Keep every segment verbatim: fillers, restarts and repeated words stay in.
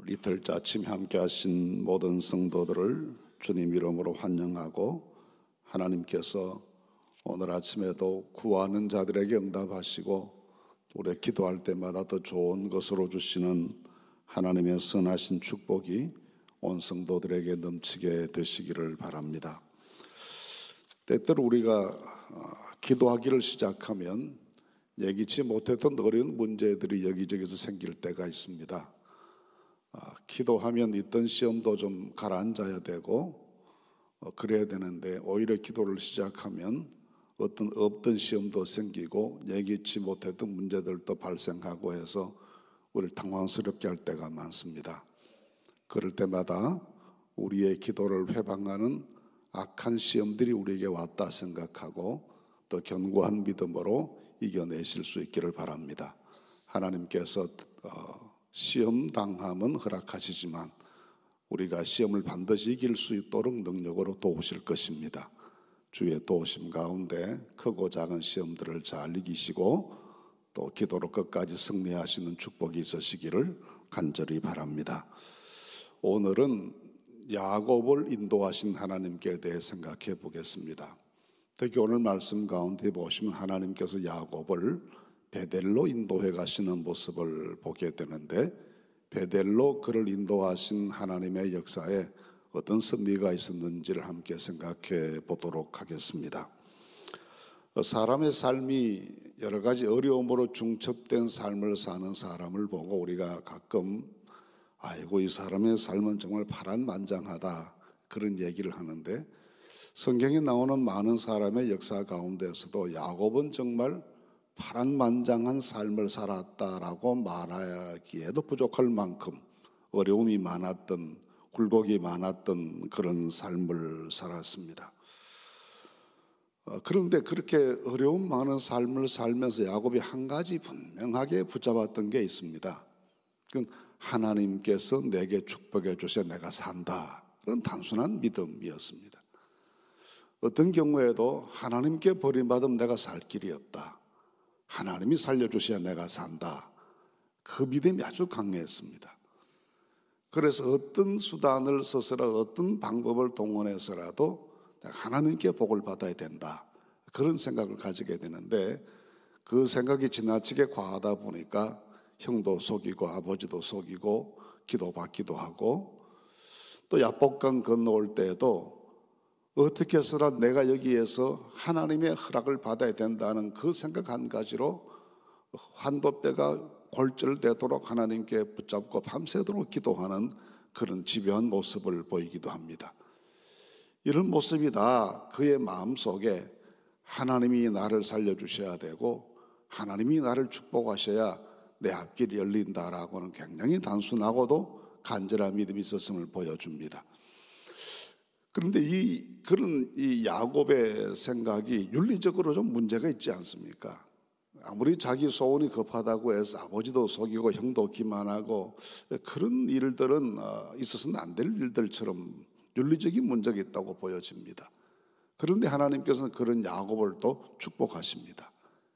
이틀째 아침 함께 하신 모든 성도들을 주님 이름으로 환영하고, 하나님께서 오늘 아침에도 구하는 자들에게 응답하시고 우리 기도할 때마다 더 좋은 것으로 주시는 하나님의 선하신 축복이 온 성도들에게 넘치게 되시기를 바랍니다. 때때로 우리가 기도하기를 시작하면 예기치 못했던 어려운 문제들이 여기저기서 생길 때가 있습니다. 기도하면 있던 시험도 좀 가라앉아야 되고 그래야 되는데, 오히려 기도를 시작하면 어떤 없던 시험도 생기고 예기치 못했던 문제들도 발생하고 해서 우리를 당황스럽게 할 때가 많습니다. 그럴 때마다 우리의 기도를 회방하는 악한 시험들이 우리에게 왔다 생각하고 또 견고한 믿음으로 이겨내실 수 있기를 바랍니다. 하나님께서 시험 당함은 허락하시지만 우리가 시험을 반드시 이길 수 있도록 능력으로 도우실 것입니다. 주의 도우심 가운데 크고 작은 시험들을 잘 이기시고 또 기도로 끝까지 승리하시는 축복이 있으시기를 간절히 바랍니다. 오늘은 야곱을 인도하신 하나님께 대해 생각해 보겠습니다. 특히 오늘 말씀 가운데 보시면 하나님께서 야곱을 베델로 인도해 가시는 모습을 보게 되는데, 베델로 그를 인도하신 하나님의 역사에 어떤 섭리가 있었는지를 함께 생각해 보도록 하겠습니다. 사람의 삶이 여러 가지 어려움으로 중첩된 삶을 사는 사람을 보고 우리가 가끔 아이고 이 사람의 삶은 정말 파란만장하다 그런 얘기를 하는데, 성경에 나오는 많은 사람의 역사 가운데서도 야곱은 정말 파란만장한 삶을 살았다라고 말하기에도 부족할 만큼 어려움이 많았던, 굴곡이 많았던 그런 삶을 살았습니다. 그런데 그렇게 어려움 많은 삶을 살면서 야곱이 한 가지 분명하게 붙잡았던 게 있습니다. 그건 하나님께서 내게 축복해 주셔 내가 산다, 그런 단순한 믿음이었습니다. 어떤 경우에도 하나님께 버림받으면 내가 살 길이 없다, 하나님이 살려주셔야 내가 산다, 그 믿음이 아주 강했습니다. 그래서 어떤 수단을 써서라 어떤 방법을 동원해서라도 내가 하나님께 복을 받아야 된다, 그런 생각을 가지게 되는데, 그 생각이 지나치게 과하다 보니까 형도 속이고 아버지도 속이고 기도받기도 하고, 또 야복강 건너올 때에도 어떻게 해서라 내가 여기에서 하나님의 허락을 받아야 된다는 그 생각 한 가지로 환도뼈가 골절되도록 하나님께 붙잡고 밤새도록 기도하는 그런 집요한 모습을 보이기도 합니다. 이런 모습이 다 그의 마음속에 하나님이 나를 살려주셔야 되고 하나님이 나를 축복하셔야 내 앞길이 열린다라고는 굉장히 단순하고도 간절한 믿음이 있었음을 보여줍니다. 그런데 이 그런 이 야곱의 생각이 윤리적으로 좀 문제가 있지 않습니까? 아무리 자기 소원이 급하다고 해서 아버지도 속이고 형도 기만하고 그런 일들은 있어서는 안 될 일들처럼 윤리적인 문제가 있다고 보여집니다. 그런데 하나님께서는 그런 야곱을 또 축복하십니다.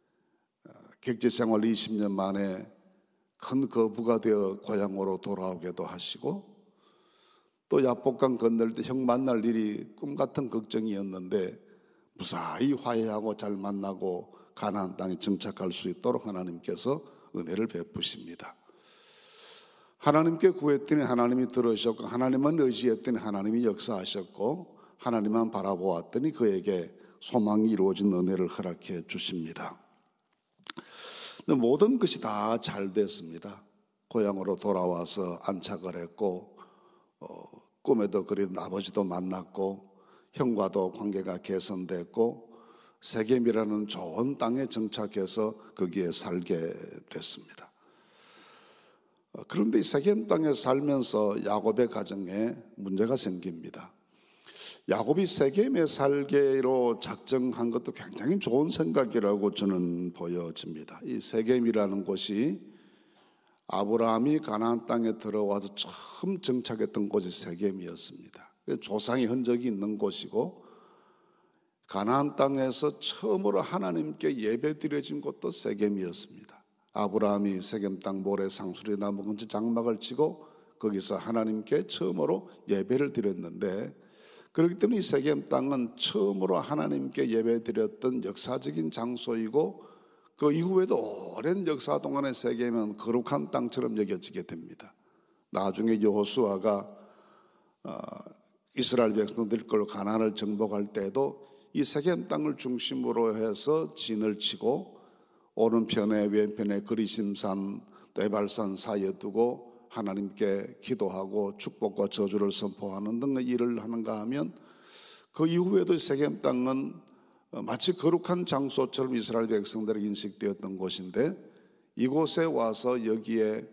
객지생활 이십 년 만에 큰 거부가 되어 고향으로 돌아오게도 하시고, 또 야복강 건널 때 형 만날 일이 꿈같은 걱정이었는데 무사히 화해하고 잘 만나고 가나안 땅에 정착할 수 있도록 하나님께서 은혜를 베푸십니다. 하나님께 구했더니 하나님이 들으셨고, 하나님만 의지했더니 하나님이 역사하셨고, 하나님만 바라보았더니 그에게 소망이 이루어진 은혜를 허락해 주십니다. 근데 모든 것이 다 잘 됐습니다. 고향으로 돌아와서 안착을 했고, 어, 꿈에도 그린 아버지도 만났고, 형과도 관계가 개선됐고, 세겜이라는 좋은 땅에 정착해서 거기에 살게 됐습니다. 어, 그런데 이 세겜 땅에 살면서 야곱의 가정에 문제가 생깁니다. 야곱이 세겜에 살기로 작정한 것도 굉장히 좋은 생각이라고 저는 보여집니다. 이 세겜이라는 곳이 아브라함이 가나안 땅에 들어와서 처음 정착했던 곳이 세겜이었습니다. 조상의 흔적이 있는 곳이고, 가나안 땅에서 처음으로 하나님께 예배드려진 곳도 세겜이었습니다. 아브라함이 세겜 땅 모래 상수리나 묵은지 장막을 치고 거기서 하나님께 처음으로 예배를 드렸는데, 그렇기 때문에 이 세겜 땅은 처음으로 하나님께 예배 드렸던 역사적인 장소이고, 그 이후에도 오랜 역사 동안의 세겜은 거룩한 땅처럼 여겨지게 됩니다. 나중에 여호수아가 어, 이스라엘 백성들 걸로 가나안을 정복할 때도 이 세겜 땅을 중심으로 해서 진을 치고 오른편에 왼편에 그리심산, 네발산 사이에 두고 하나님께 기도하고 축복과 저주를 선포하는 등의 일을 하는가 하면, 그 이후에도 세겜 땅은 마치 거룩한 장소처럼 이스라엘 백성들에게 인식되었던 곳인데, 이곳에 와서 여기에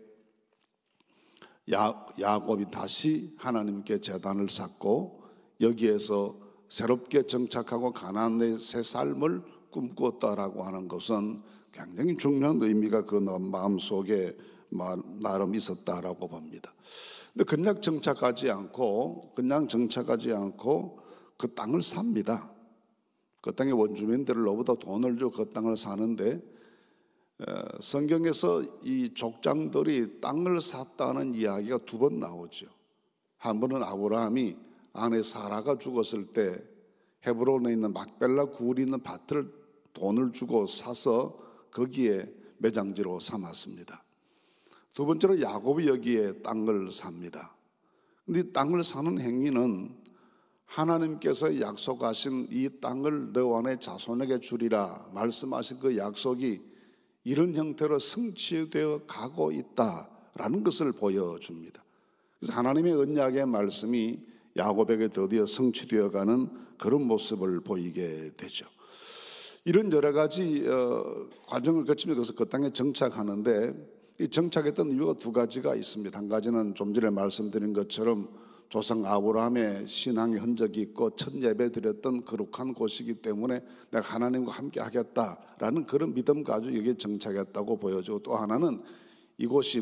야, 야곱이 다시 하나님께 제단을 쌓고 여기에서 새롭게 정착하고 가나안의 새 삶을 꿈꾸었다라고 하는 것은 굉장히 중요한 의미가 그 마음속에 나름 있었다라고 봅니다. 근데 그냥 정착하지 않고 그냥 정착하지 않고 그 땅을 삽니다. 그 땅의 원주민들로부터 돈을 주고 그 땅을 사는데, 성경에서 이 족장들이 땅을 샀다는 이야기가 두 번 나오죠. 한 번은 아브라함이 아내 사라가 죽었을 때 헤브론에 있는 막벨라 굴이 있는 밭을 돈을 주고 사서 거기에 매장지로 삼았습니다. 두 번째로 야곱이 여기에 땅을 삽니다. 근데 이 땅을 사는 행위는 하나님께서 약속하신 이 땅을 너 안에 자손에게 주리라 말씀하신 그 약속이 이런 형태로 성취되어 가고 있다라는 것을 보여줍니다. 그래서 하나님의 언약의 말씀이 야곱에게 드디어 성취되어 가는 그런 모습을 보이게 되죠. 이런 여러 가지 어, 과정을 거치면서 그 땅에 정착하는데, 이 정착했던 이유가 두 가지가 있습니다. 한 가지는 좀 전에 말씀드린 것처럼 조상 아브라함의 신앙의 흔적이 있고 첫 예배 드렸던 거룩한 곳이기 때문에 내가 하나님과 함께 하겠다라는 그런 믿음 가지고 여기에 정착했다고 보여지고, 또 하나는 이곳이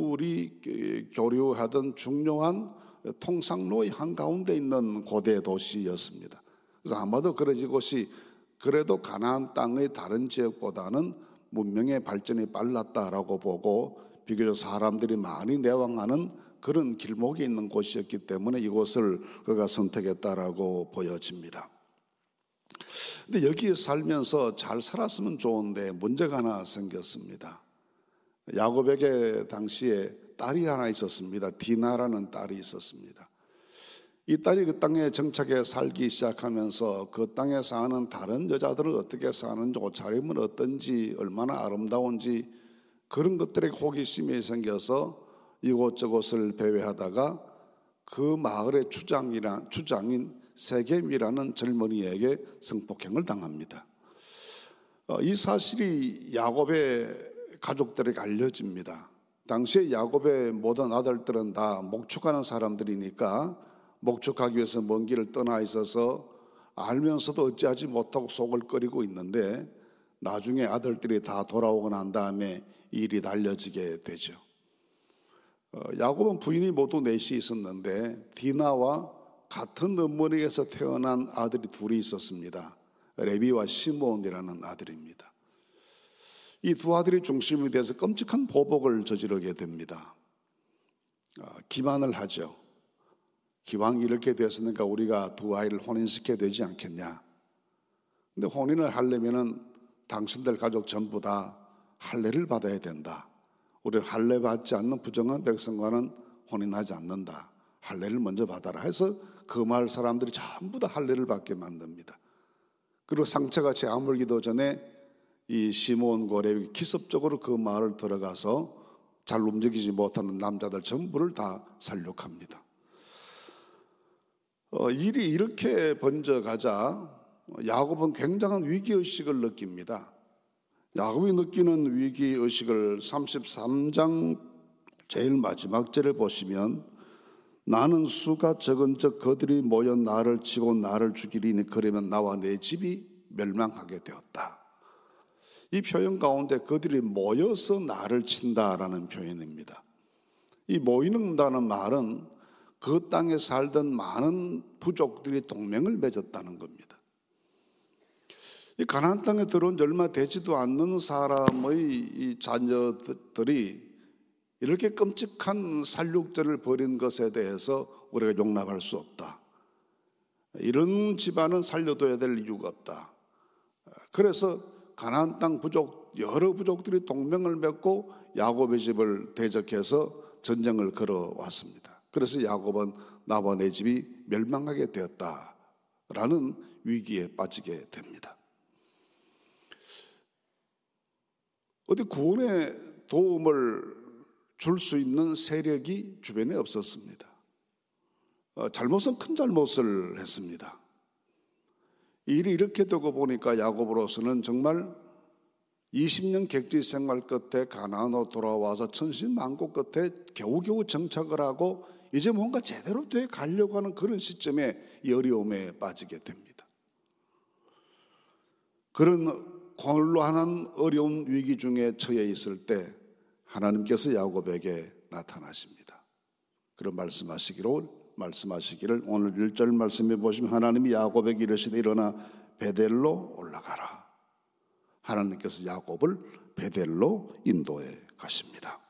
문물이 교류하던 중요한 통상로의 한가운데 있는 고대 도시였습니다. 그래서 아마도 그래서 이곳이 그래도 가나안 땅의 다른 지역보다는 문명의 발전이 빨랐다라고 보고 비교적 사람들이 많이 내왕하는 그런 길목에 있는 곳이었기 때문에 이곳을 그가 선택했다라고 보여집니다. 근데 여기에 살면서 잘 살았으면 좋은데 문제가 하나 생겼습니다. 야곱에게 당시에 딸이 하나 있었습니다. 디나라는 딸이 있었습니다. 이 딸이 그 땅에 정착해 살기 시작하면서 그 땅에 사는 다른 여자들은 어떻게 사는지, 옷차림은 어떤지, 얼마나 아름다운지 그런 것들에 호기심이 생겨서 이곳저곳을 배회하다가 그 마을의 주장이라, 주장인 세겜이라는 젊은이에게 성폭행을 당합니다. 이 사실이 야곱의 가족들에게 알려집니다. 당시에 야곱의 모든 아들들은 다 목축하는 사람들이니까 목축하기 위해서 먼 길을 떠나 있어서 알면서도 어찌하지 못하고 속을 끓이고 있는데, 나중에 아들들이 다 돌아오고 난 다음에 일이 알려지게 되죠. 어, 야곱은 부인이 모두 넷이 있었는데 디나와 같은 어머니에서 태어난 아들이 둘이 있었습니다. 레비와 시므온이라는 아들입니다. 이 두 아들이 중심이 돼서 끔찍한 보복을 저지르게 됩니다. 어, 기만을 하죠. 기왕 이렇게 됐으니까 우리가 두 아이를 혼인시켜야 되지 않겠냐. 근데 혼인을 하려면은 당신들 가족 전부 다 할례를 받아야 된다. 우리 할례 받지 않는 부정한 백성과는 혼인하지 않는다. 할례를 먼저 받아라 해서 그 마을 사람들이 전부 다 할례를 받게 만듭니다. 그리고 상처가 채 아물기도 전에 이 시므온과 레위 기습적으로 그 마을을 들어가서 잘 움직이지 못하는 남자들 전부를 다 살육합니다. 어, 일이 이렇게 번져가자 야곱은 굉장한 위기의식을 느낍니다. 야곱이 느끼는 위기의식을 삼십삼 장 제일 마지막 절을 보시면, 나는 수가 적은 적 그들이 모여 나를 치고 나를 죽이리니 그러면 나와 내 집이 멸망하게 되었다. 이 표현 가운데 그들이 모여서 나를 친다라는 표현입니다. 이 모이는다는 말은 그 땅에 살던 많은 부족들이 동맹을 맺었다는 겁니다. 이 가나안 땅에 들어온 지 얼마 되지도 않는 사람의 이 자녀들이 이렇게 끔찍한 살육전을 벌인 것에 대해서 우리가 용납할 수 없다. 이런 집안은 살려둬야 될 이유가 없다. 그래서 가나안 땅 부족, 여러 부족들이 동맹을 맺고 야곱의 집을 대적해서 전쟁을 걸어왔습니다. 그래서 야곱은 나와 내 집이 멸망하게 되었다라는 위기에 빠지게 됩니다. 어디 구원의 도움을 줄 수 있는 세력이 주변에 없었습니다. 어, 잘못은 큰 잘못을 했습니다. 일이 이렇게 되고 보니까 야곱으로서는 정말 이십 년 객지 생활 끝에 가나안으로 돌아와서 천신만고 끝에 겨우겨우 정착을 하고 이제 뭔가 제대로 돼 가려고 하는 그런 시점에 이 어려움에 빠지게 됩니다. 그런 곤란한 어려운 위기 중에 처해 있을 때 하나님께서 야곱에게 나타나십니다. 그런 말씀하시기로 말씀하시기를 오늘 일 절 말씀해 보시면 하나님이 야곱에게 이르시되 일어나 베델로 올라가라. 하나님께서 야곱을 베델로 인도해 가십니다.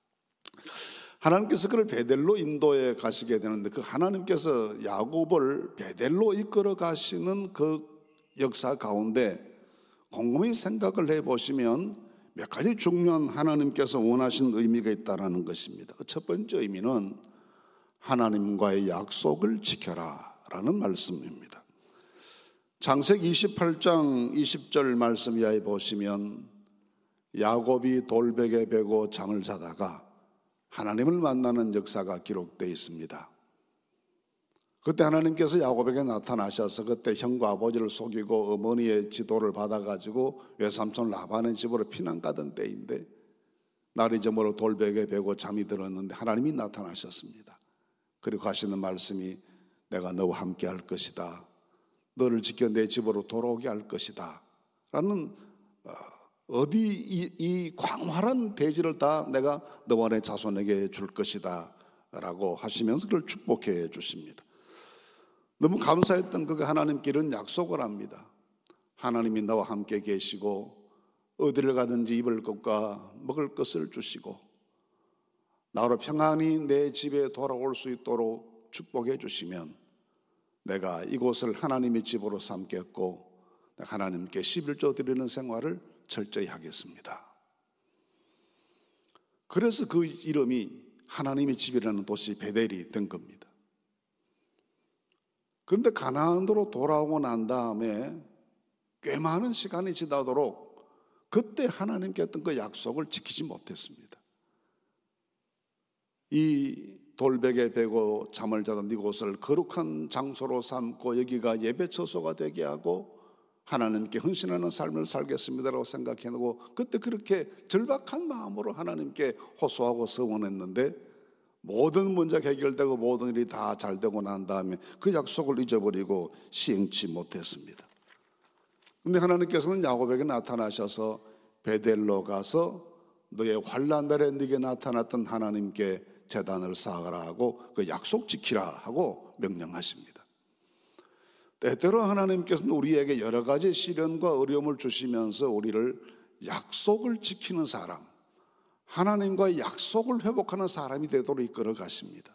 하나님께서 그를 베델로 인도해 가시게 되는데 그 하나님께서 야곱을 베델로 이끌어 가시는 그 역사 가운데 곰곰이 생각을 해보시면 몇 가지 중요한 하나님께서 원하시는 의미가 있다는 것입니다. 첫 번째 의미는 하나님과의 약속을 지켜라 라는 말씀입니다. 창세기 이십팔 장 이십 절 말씀 이하에 보시면 야곱이 돌베개 베고 잠을 자다가 하나님을 만나는 역사가 기록되어 있습니다. 그때 하나님께서 야곱에게 나타나셔서 그때 형과 아버지를 속이고 어머니의 지도를 받아가지고 외삼촌 라반의 집으로 피난 가던 때인데 날이 저물어 돌베개 베고 잠이 들었는데 하나님이 나타나셨습니다. 그리고 하시는 말씀이 내가 너와 함께 할 것이다. 너를 지켜 내 집으로 돌아오게 할 것이다. 라는 어디 이, 이 광활한 대지를 다 내가 너와 내 자손에게 줄 것이다. 라고 하시면서 그를 축복해 주십니다. 너무 감사했던 그 하나님께 이런 약속을 합니다. 하나님이 나와 함께 계시고 어디를 가든지 입을 것과 먹을 것을 주시고 나로 평안히 내 집에 돌아올 수 있도록 축복해 주시면 내가 이곳을 하나님의 집으로 삼겠고 하나님께 십일조 드리는 생활을 철저히 하겠습니다. 그래서 그 이름이 하나님의 집이라는 도시 베델이 된 겁니다. 그런데 가나안으로 돌아오고 난 다음에 꽤 많은 시간이 지나도록 그때 하나님께 했던 그 약속을 지키지 못했습니다. 이 돌베개 베고 잠을 자던 이곳을 거룩한 장소로 삼고 여기가 예배 처소가 되게 하고 하나님께 헌신하는 삶을 살겠습니다라고 생각해놓고 그때 그렇게 절박한 마음으로 하나님께 호소하고 서원했는데 모든 문제가 해결되고 모든 일이 다 잘 되고 난 다음에 그 약속을 잊어버리고 시행치 못했습니다. 그런데 하나님께서는 야곱에게 나타나셔서 베델로 가서 너의 환난 날에 네게 나타났던 하나님께 제단을 쌓아라 하고 그 약속 지키라 하고 명령하십니다. 때때로 하나님께서는 우리에게 여러 가지 시련과 어려움을 주시면서 우리를 약속을 지키는 사람, 하나님과의 약속을 회복하는 사람이 되도록 이끌어 가십니다.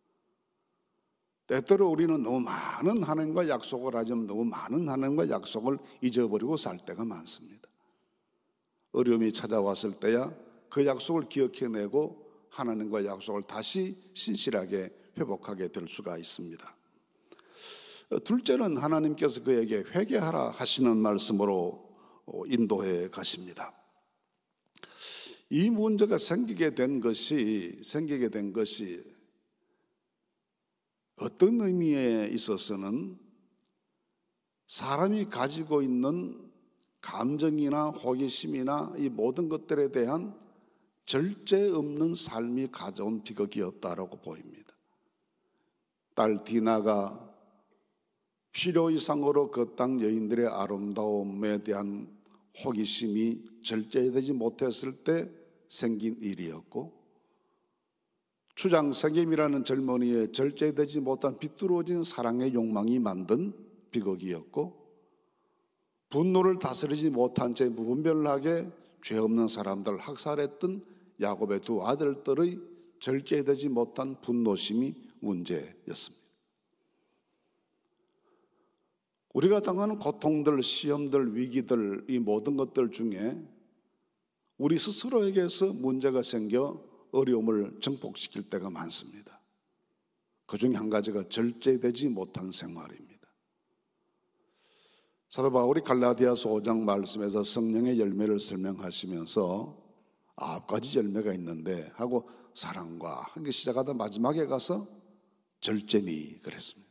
때때로 우리는 너무 많은 하나님과 약속을 하지만 너무 많은 하나님과 약속을 잊어버리고 살 때가 많습니다. 어려움이 찾아왔을 때야 그 약속을 기억해내고 하나님과 약속을 다시 신실하게 회복하게 될 수가 있습니다. 둘째는 하나님께서 그에게 회개하라 하시는 말씀으로 인도해 가십니다. 이 문제가 생기게 된 것이 생기게 된 것이 어떤 의미에 있어서는 사람이 가지고 있는 감정이나 호기심이나 이 모든 것들에 대한 절제 없는 삶이 가져온 비극이었다라고 보입니다. 딸 디나가 필요 이상으로 그 땅 여인들의 아름다움에 대한 호기심이 절제되지 못했을 때 생긴 일이었고, 추장 세겜이라는 젊은이의 절제되지 못한 비뚤어진 사랑의 욕망이 만든 비극이었고, 분노를 다스리지 못한 채 무분별하게 죄 없는 사람들을 학살했던 야곱의 두 아들들의 절제되지 못한 분노심이 문제였습니다. 우리가 당하는 고통들, 시험들, 위기들, 이 모든 것들 중에 우리 스스로에게서 문제가 생겨 어려움을 증폭시킬 때가 많습니다. 그 중에 한 가지가 절제되지 못한 생활입니다. 사도 바울이 갈라디아서 오 장 말씀에서 성령의 열매를 설명하시면서 아홉 가지 열매가 있는데 하고 사랑과 하기 시작하다 마지막에 가서 절제니 그랬습니다.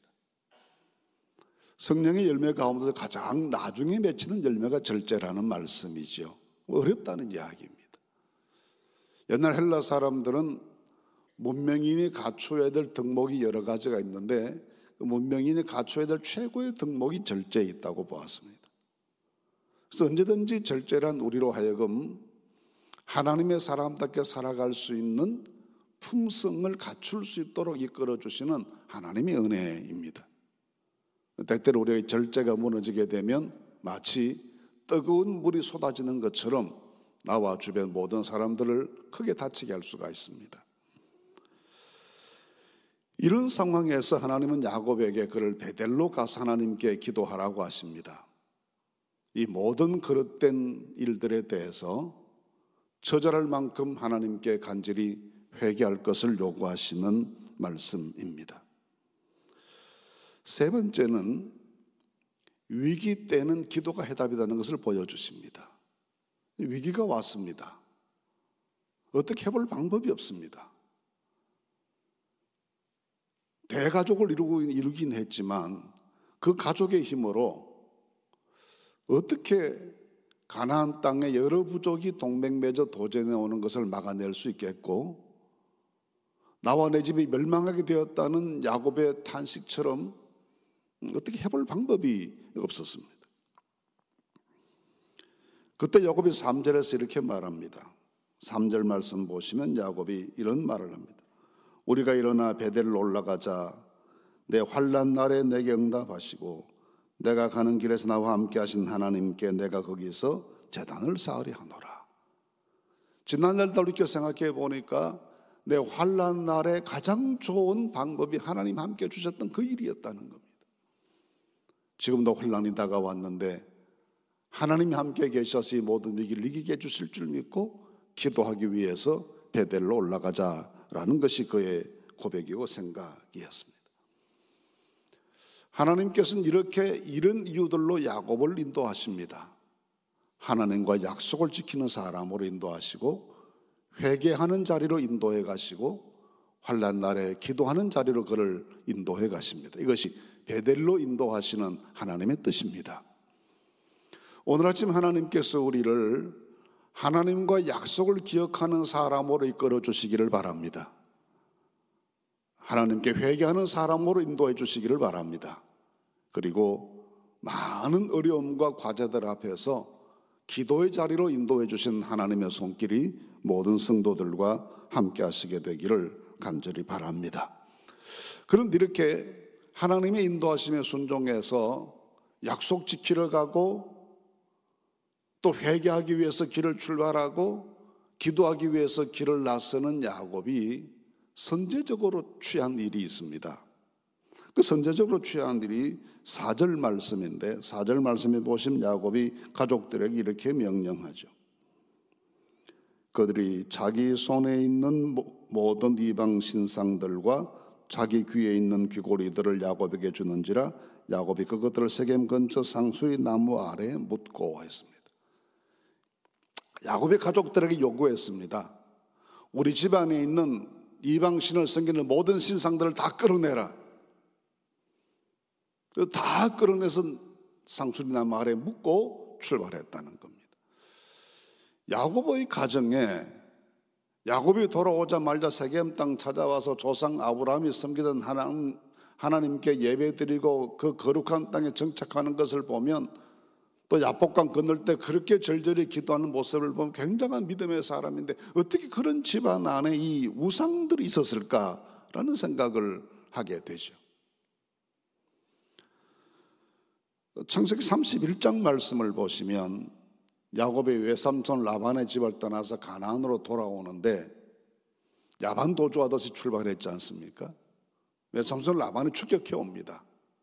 성령의 열매 가운데서 가장 나중에 맺히는 열매가 절제라는 말씀이죠. 어렵다는 이야기입니다. 옛날 헬라 사람들은 문명인이 갖추어야 될 덕목이 여러 가지가 있는데 그 문명인이 갖추어야 될 최고의 덕목이 절제에 있다고 보았습니다. 그래서 언제든지 절제란 우리로 하여금 하나님의 사람답게 살아갈 수 있는 품성을 갖출 수 있도록 이끌어 주시는 하나님의 은혜입니다. 때때로 우리의 절제가 무너지게 되면 마치 뜨거운 물이 쏟아지는 것처럼 나와 주변 모든 사람들을 크게 다치게 할 수가 있습니다. 이런 상황에서 하나님은 야곱에게 그를 베델로 가서 하나님께 기도하라고 하십니다. 이 모든 그릇된 일들에 대해서 처절할 만큼 하나님께 간절히 회개할 것을 요구하시는 말씀입니다. 세 번째는 위기 때는 기도가 해답이라는 것을 보여주십니다. 위기가 왔습니다. 어떻게 해볼 방법이 없습니다. 대가족을 이루고, 이루긴 했지만 그 가족의 힘으로 어떻게 가나안 땅에 여러 부족이 동맹 맺어 도전해 오는 것을 막아낼 수 있겠고 나와 내 집이 멸망하게 되었다는 야곱의 탄식처럼 어떻게 해볼 방법이 없었습니다. 그때 야곱이 삼 절에서 이렇게 말합니다. 삼 절 말씀 보시면 야곱이 이런 말을 합니다. 우리가 일어나 베델로 올라가자. 내 환난 날에 내게 응답하시고 내가 가는 길에서 나와 함께 하신 하나님께 내가 거기서 제단을 쌓으려 하노라. 지난날 돌이켜 생각해 보니까 내 환난 날에 가장 좋은 방법이 하나님 함께 주셨던 그 일이었다는 겁니다. 지금도 환난이 다가왔는데 하나님이 함께 계셔서 이 모든 위기를 이기게 해주실 줄 믿고 기도하기 위해서 베델로 올라가자라는 것이 그의 고백이고 생각이었습니다. 하나님께서는 이렇게 이런 이유들로 야곱을 인도하십니다. 하나님과 약속을 지키는 사람으로 인도하시고 회개하는 자리로 인도해 가시고 환난 날에 기도하는 자리로 그를 인도해 가십니다. 이것이 베델로 인도하시는 하나님의 뜻입니다. 오늘 아침 하나님께서 우리를 하나님과 약속을 기억하는 사람으로 이끌어 주시기를 바랍니다. 하나님께 회개하는 사람으로 인도해 주시기를 바랍니다. 그리고 많은 어려움과 과제들 앞에서 기도의 자리로 인도해 주신 하나님의 손길이 모든 성도들과 함께 하시게 되기를 간절히 바랍니다. 그런데 이렇게 하나님의 인도하심에 순종해서 약속 지키러 가고 또 회개하기 위해서 길을 출발하고 기도하기 위해서 길을 나서는 야곱이 선제적으로 취한 일이 있습니다. 그 선제적으로 취한 일이 사 절 말씀인데 사 절 말씀에 보시면 야곱이 가족들에게 이렇게 명령하죠. 그들이 자기 손에 있는 모든 이방 신상들과 자기 귀에 있는 귀고리들을 야곱에게 주는지라 야곱이 그것들을 세겜 근처 상수리 나무 아래에 묻고 했습니다. 야곱의 가족들에게 요구했습니다. 우리 집안에 있는 이방신을 섬기는 모든 신상들을 다 끌어내라. 다 끌어내서 상수리나무 아래에 묻고 출발했다는 겁니다. 야곱의 가정에 야곱이 돌아오자마자 세겜 땅 찾아와서 조상 아브라함이 섬기던 하나님, 하나님께 예배드리고 그 거룩한 땅에 정착하는 것을 보면 또 야복강 건널 때 그렇게 절절히 기도하는 모습을 보면 굉장한 믿음의 사람인데 어떻게 그런 집안 안에 이 우상들이 있었을까라는 생각을 하게 되죠. 창세기 삼십일 장 말씀을 보시면 야곱의 외삼촌 라반의 집을 떠나서 가나안으로 돌아오는데 야반 도주하듯이 출발했지 않습니까? 외삼촌 라반이 추격해 옵니다.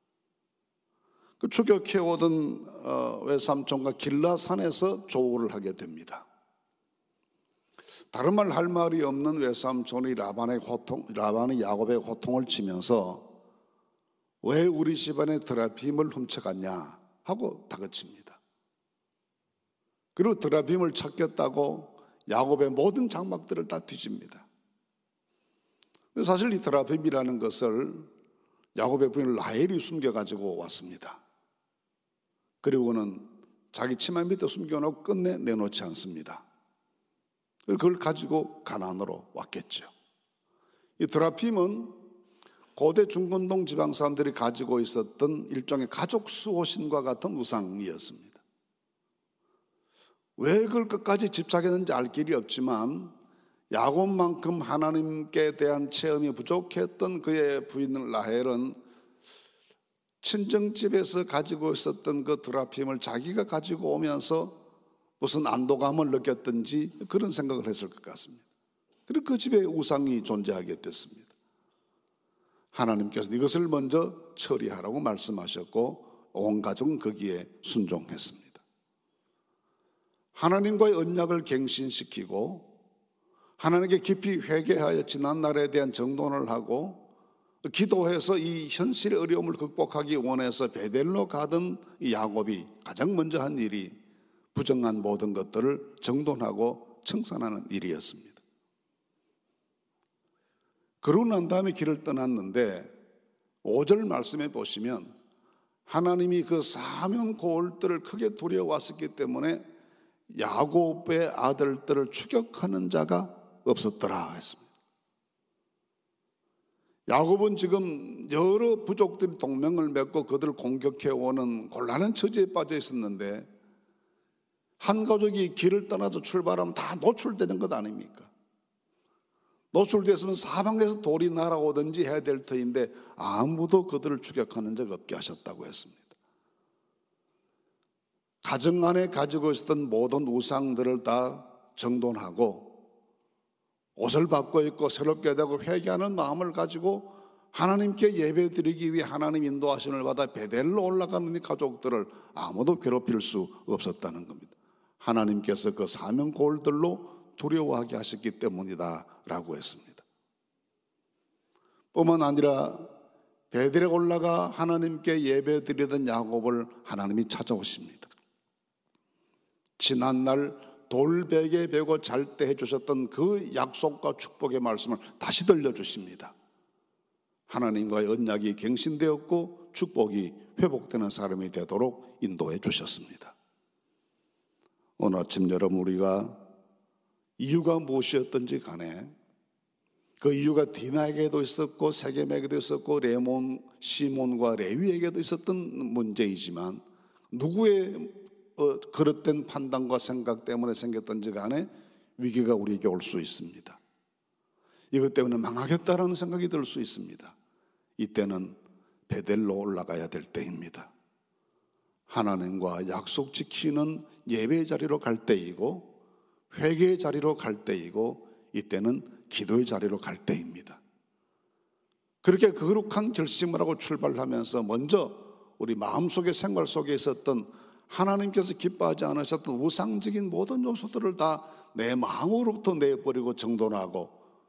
그 추격해 오던 어, 외삼촌과 길라산에서 조우를 하게 됩니다. 다른 말 할 말이 없는 외삼촌이 라반의 호통, 라반이 야곱의 호통을 치면서 왜 우리 집안의 드라빔을 훔쳐갔냐 하고 다그칩니다. 그리고 드라빔을 찾겠다고 야곱의 모든 장막들을 다 뒤집니다. 사실 이 드라빔이라는 것을 야곱의 부인 라헬이 숨겨가지고 왔습니다. 그리고는 자기 치마 밑에 숨겨놓고 끝내 내놓지 않습니다. 그걸 가지고 가나안으로 왔겠죠. 이 드라핌은 고대 중근동 지방 사람들이 가지고 있었던 일종의 가족 수호신과 같은 우상이었습니다. 왜 그걸 끝까지 집착했는지 알 길이 없지만 야곱만큼 하나님께 대한 체험이 부족했던 그의 부인 라헬은 친정집에서 가지고 있었던 그 드라핌을 자기가 가지고 오면서 무슨 안도감을 느꼈든지 그런 생각을 했을 것 같습니다. 그리고 그 집에 우상이 존재하게 됐습니다. 하나님께서 이것을 먼저 처리하라고 말씀하셨고 온 가족은 거기에 순종했습니다. 하나님과의 언약을 갱신시키고 하나님께 깊이 회개하여 지난날에 대한 정돈을 하고 기도해서 이 현실의 어려움을 극복하기 원해서 베델로 가던 이 야곱이 가장 먼저 한 일이 부정한 모든 것들을 정돈하고 청산하는 일이었습니다. 그러고 난 다음에 길을 떠났는데 오 절 말씀에 보시면 하나님이 그 사면 고을들을 크게 두려워했기 때문에 야곱의 아들들을 추격하는 자가 없었더라 했습니다. 야곱은 지금 여러 부족들이 동맹을 맺고 그들을 공격해오는 곤란한 처지에 빠져 있었는데 한 가족이 길을 떠나서 출발하면 다 노출되는 것 아닙니까? 노출됐으면 사방에서 돌이 날아오든지 해야 될 터인데 아무도 그들을 추격하는 적 없게 하셨다고 했습니다. 가정 안에 가지고 있었던 모든 우상들을 다 정돈하고 옷을 바꿔 입고 새롭게 되고 회개하는 마음을 가지고 하나님께 예배드리기 위해 하나님 인도하심을 받아 베델로 올라가는 이 가족들을 아무도 괴롭힐 수 없었다는 겁니다. 하나님께서 그 사명 고울들로 두려워하게 하셨기 때문이다 라고 했습니다. 뿐만 아니라 베델에 올라가 하나님께 예배드리던 야곱을 하나님이 찾아오십니다. 지난날 돌베개 베고 잘 때 해주셨던 그 약속과 축복의 말씀을 다시 들려주십니다. 하나님과의 언약이 갱신되었고 축복이 회복되는 사람이 되도록 인도해 주셨습니다. 오늘 아침 여러분, 우리가 이유가 무엇이었든지 간에 그 이유가 디나에게도 있었고 세겜에게도 있었고 레몬, 시몬과 레위에게도 있었던 문제이지만 누구의 어, 그릇된 판단과 생각 때문에 생겼던지 간에 위기가 우리에게 올 수 있습니다. 이것 때문에 망하겠다라는 생각이 들 수 있습니다. 이때는 베델로 올라가야 될 때입니다. 하나님과 약속 지키는 예배의 자리로 갈 때이고 회개의 자리로 갈 때이고 이때는 기도의 자리로 갈 때입니다. 그렇게 거룩한 결심을 하고 출발하면서 먼저 우리 마음속에 생활 속에 있었던 하나님께서 기뻐하지 않으셨던 우상적인 모든 요소들을 다 내 마음으로부터 내버리고 정돈하고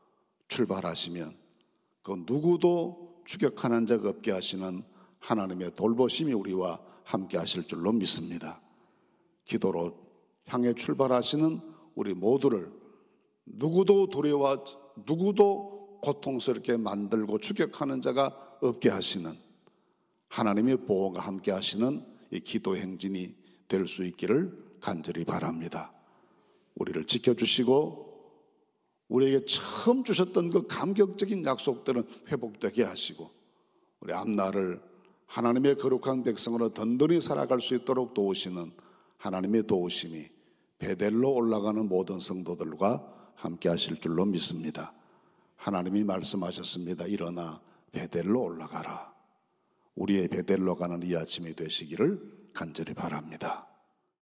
출발하시면 그 누구도 추격하는 적 없게 하시는 하나님의 돌보심이 우리와 함께 하실 줄로 믿습니다. 기도로 향해 출발하시는 우리 모두를 누구도 두려워 누구도 고통스럽게 만들고 추격하는 자가 없게 하시는 하나님의 보호가 함께 하시는 이 기도 행진이 될 수 있기를 간절히 바랍니다. 우리를 지켜주시고 우리에게 처음 주셨던 그 감격적인 약속들은 회복되게 하시고 우리 앞날을 하나님의 거룩한 백성으로 든든히 살아갈 수 있도록 도우시는 하나님의 도우심이 베델로 올라가는 모든 성도들과 함께 하실 줄로 믿습니다. 하나님이 말씀하셨습니다. 일어나 베델로 올라가라. 우리의 베델로 가는 이 아침이 되시기를 간절히 바랍니다.